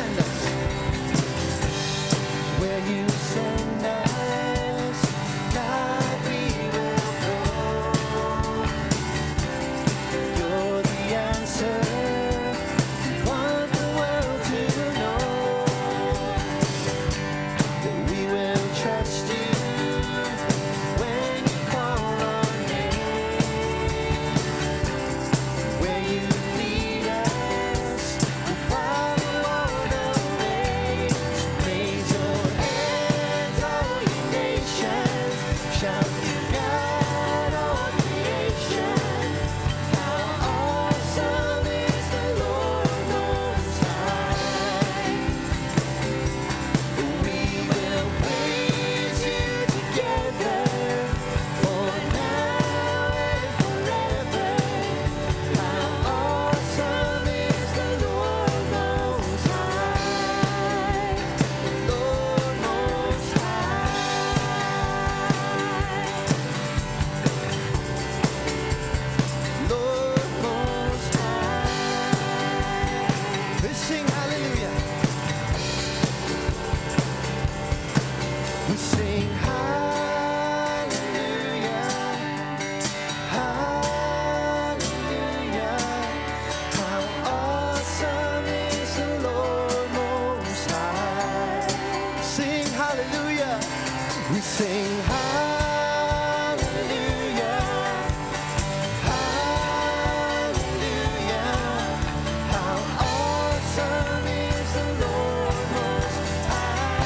send us. Where you send us, God, we will go. You're the answer. We want the world to know that we will trust you when you call our name. Where you lead us, we follow all the ways. Raise your hands, all you nations. Shout to God, all creation. How awesome is the Lord Most High. We will praise you together for now and forever. How awesome is the Lord Most High, Lord Most High, Lord Most High. Let's sing hallelujah. We sing hallelujah, hallelujah. How awesome is the Lord Most High. Sing hallelujah. We sing hallelujah, hallelujah. How awesome is the Lord Most High.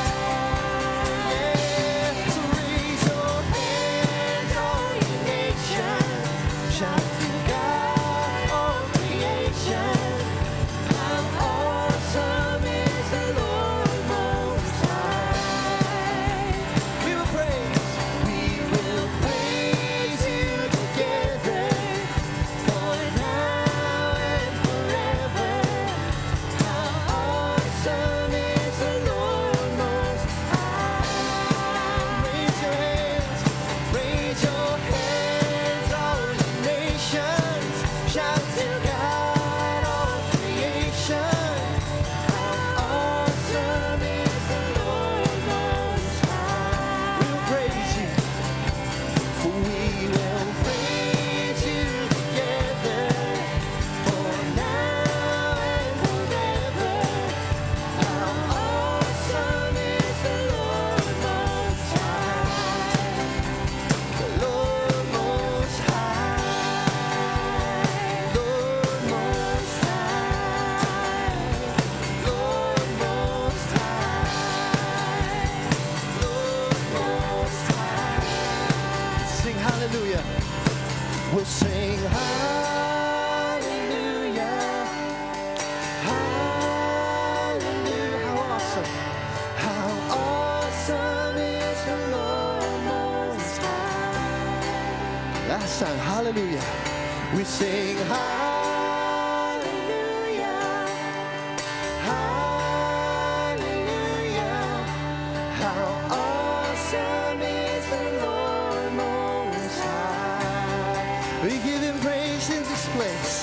Yeah. So raise your hands, all you nations. Shout to God, all creation. How awesome is the Lord Most High. We will praise you together for now and forever. How awesome is the Lord Most High. Raise your hands, all you nations. Shout to God, all creation. How awesome is the Lord Most High. We will praise you, for we will praise you together for now and forever. How awesome is the Lord Most High, the Lord Most High, Lord Most High, Lord Most High, Lord Most High. Sing hallelujah. We'll sing hallelujah, hallelujah. How awesome, how awesome is the Lord Most High. Last time, hallelujah. We sing hallelujah, hallelujah. How awesome is the Lord Most High. We give him praise in this place.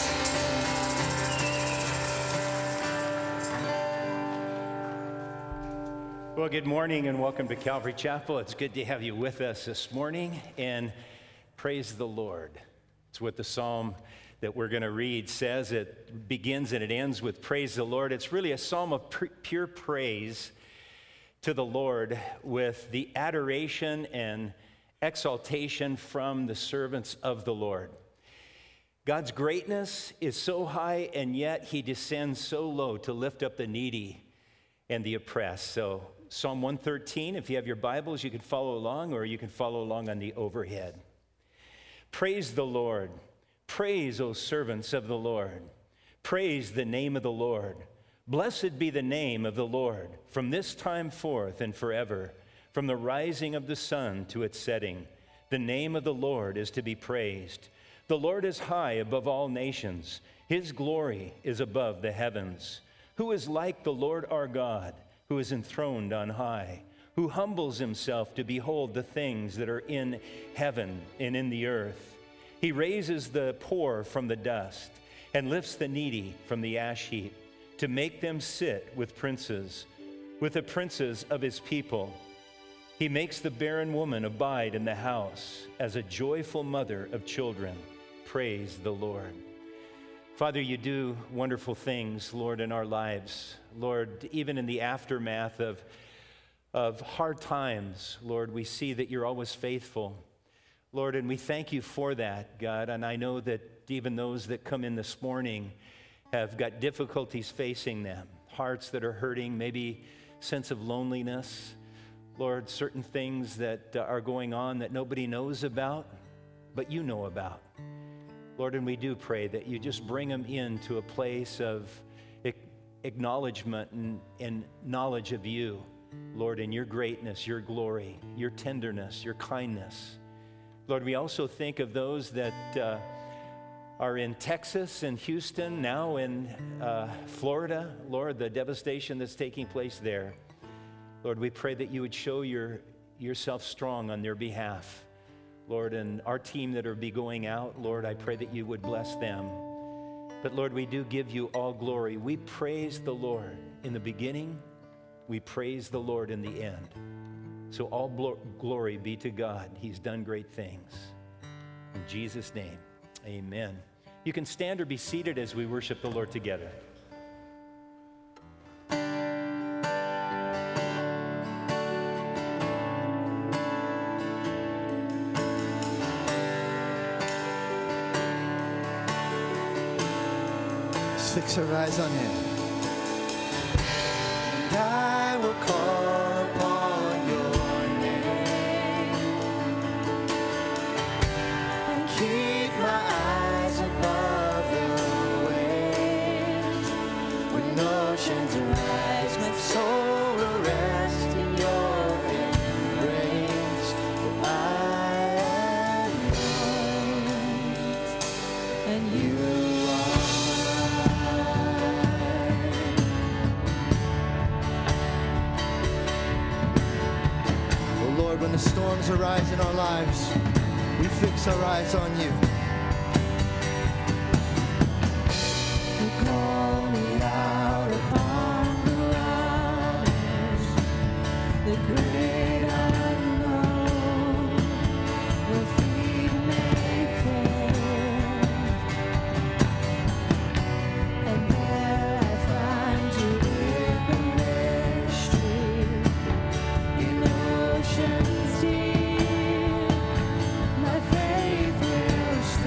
Well, good morning and welcome to Calvary Chapel. It's good to have you with us this morning, and praise the Lord. It's what the psalm that we're going to read says. It begins and it ends with praise the Lord. It's really a psalm of pure praise to the Lord, with the adoration and exaltation from the servants of the Lord. God's greatness is so high, and yet he descends so low to lift up the needy and the oppressed. So Psalm 113, if you have your Bibles, you can follow along, or you can follow along on the overhead. Praise the Lord. Praise, O servants of the Lord. Praise the name of the Lord. Blessed be the name of the Lord from this time forth and forever, from the rising of the sun to its setting. The name of the Lord is to be praised. The Lord is high above all nations. His glory is above the heavens. Who is like the Lord our God, who is enthroned on high, who humbles himself to behold the things that are in heaven and in the earth? He raises the poor from the dust and lifts the needy from the ash heap, to make them sit with princes, with the princes of his people. He makes the barren woman abide in the house as a joyful mother of children. Praise the Lord. Father, you do wonderful things, Lord, in our lives. Lord, even in the aftermath of hard times, Lord, we see that you're always faithful. Lord, and we thank you for that, God. And I know that even those that come in this morning have got difficulties facing them, hearts that are hurting, maybe sense of loneliness. Lord, certain things that are going on that nobody knows about, but you know about. Lord, and we do pray that you just bring them into a place of acknowledgement and knowledge of you, Lord, and your greatness, your glory, your tenderness, your kindness. Lord, we also think of those that are in Texas and Houston, now in Florida, Lord, the devastation that's taking place there. Lord, we pray that you would show yourself strong on their behalf. Lord, and our team that will be going out, Lord, I pray that you would bless them. But Lord, we do give you all glory. We praise the Lord in the beginning. We praise the Lord in the end. So all glory be to God. He's done great things. In Jesus' name, amen. You can stand or be seated as we worship the Lord together. Fix our eyes on him. And I will call upon your name and keep my eyes above the waves. When oceans arise, my soul will rest in your embrace. For I am yours, and you when the storms arise in our lives, we fix our eyes on you. You call me out upon the waters, the great unknown, where feet may fail, and there I find you in the mystery, in oceans deep. My faith will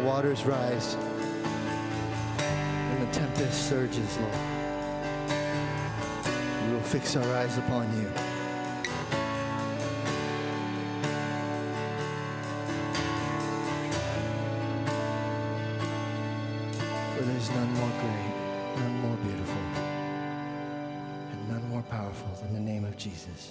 waters rise, when the tempest surges, Lord, we will fix our eyes upon you. For there's none more great, none more beautiful, and none more powerful than the name of Jesus.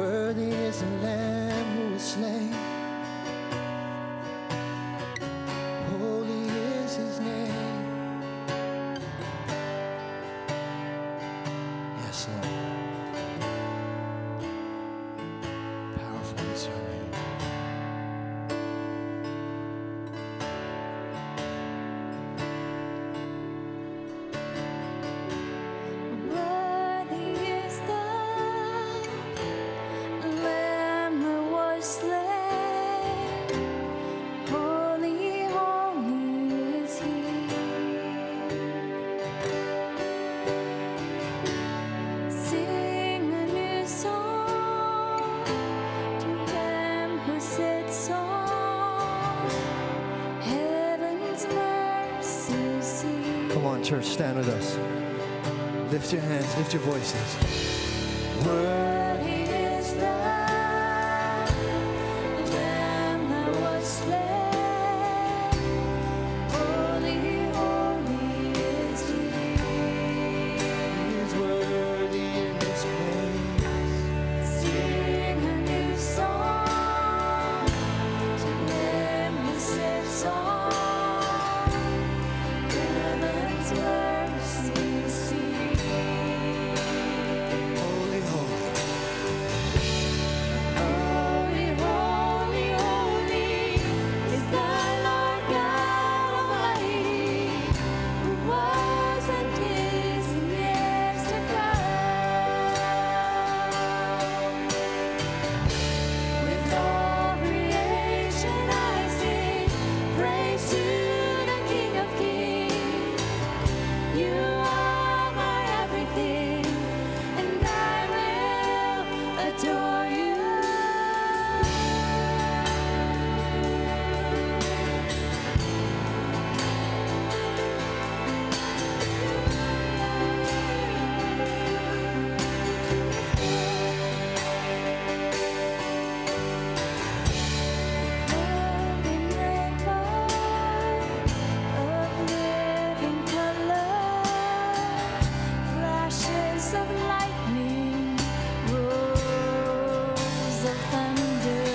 Worthy is the Lamb who was slain. Holy is his name. Yes, Lord. Powerful is your name. Worthy is the Lamb that was slain. Holy, holy is he. Sing a new song to him who sits on heaven's mercy seat. Come on, church, stand with us. Lift your hands, lift your voices. Worthy is the Lamb that was slain. Holy, holy is he. He is worthy in this place. Sing a new song to him who sits on heaven's mercy seat. Holy, holy. Holy, holy, holy is the Lord God Almighty, who was and is and is to come. With all creation I sing praise to the King of Kings. You are my everything, and I will adore you. Golden rainbow of living color, flashes of lightning, rolls of thunder,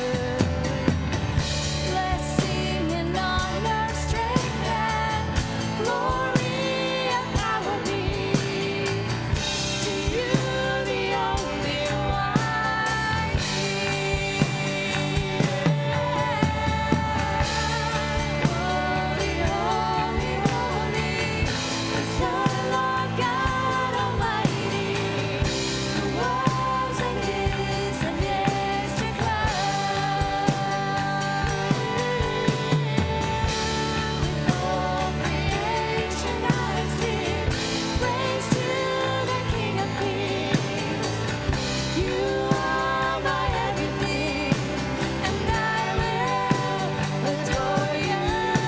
blessing and honor, strength and glory and power be to you, the only wise King. Holy, holy, holy is the Lord God Almighty, who was and is to come. With all creation I sing praise to the King of Kings. You are my everything, and I will adore you.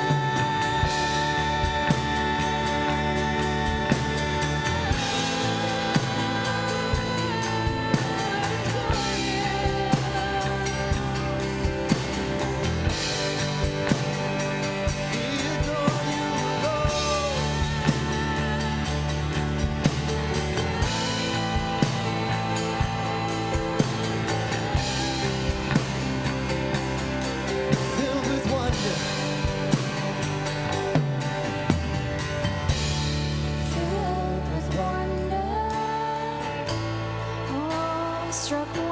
We adore you, Lord. Filled with wonder. Filled with wonder, awestruck